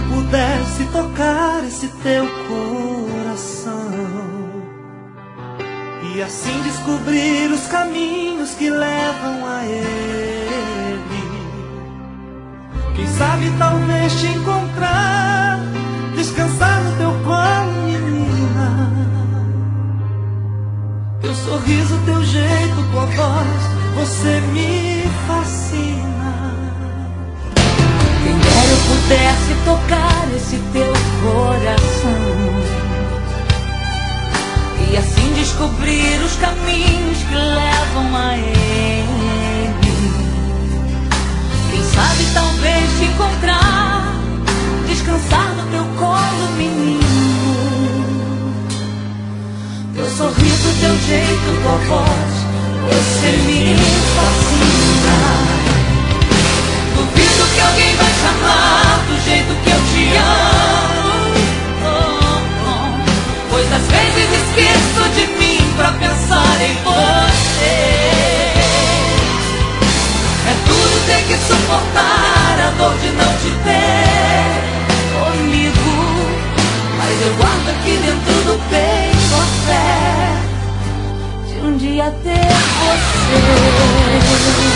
pudesse tocar esse teu coração e assim descobrir os caminhos que levam a ele, quem sabe talvez te encontrar, descansar no teu colo, menina. Teu sorriso, teu jeito, tua voz, você me fascina. Quem dera eu pudesse tocar esse teu coração e assim descobrir os caminhos que levam a ele, quem sabe talvez te encontrar, descansar no teu colo, menino. Teu sorriso, teu jeito, tua voz, você me fascina. Duvido que alguém vai te amar do jeito que eu te amo, pois às vezes esqueço de mim pra pensar em você. É duro ter que suportar a dor de não te ter comigo, mas eu guardo aqui dentro do peito a fé de um dia ter você.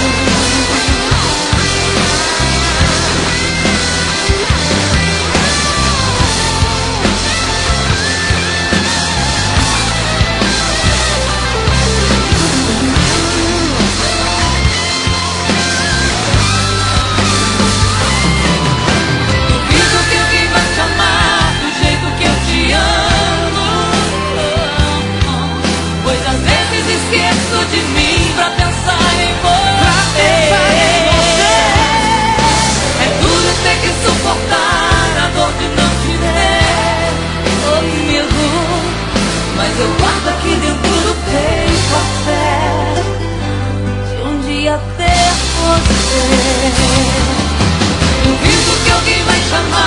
Esqueço de mim pra pensar em você. É duro ter que suportar a dor de não te ver comigo, mas eu guardo aqui dentro do peito a fé de um dia ter você. Duvido que alguém vai chamar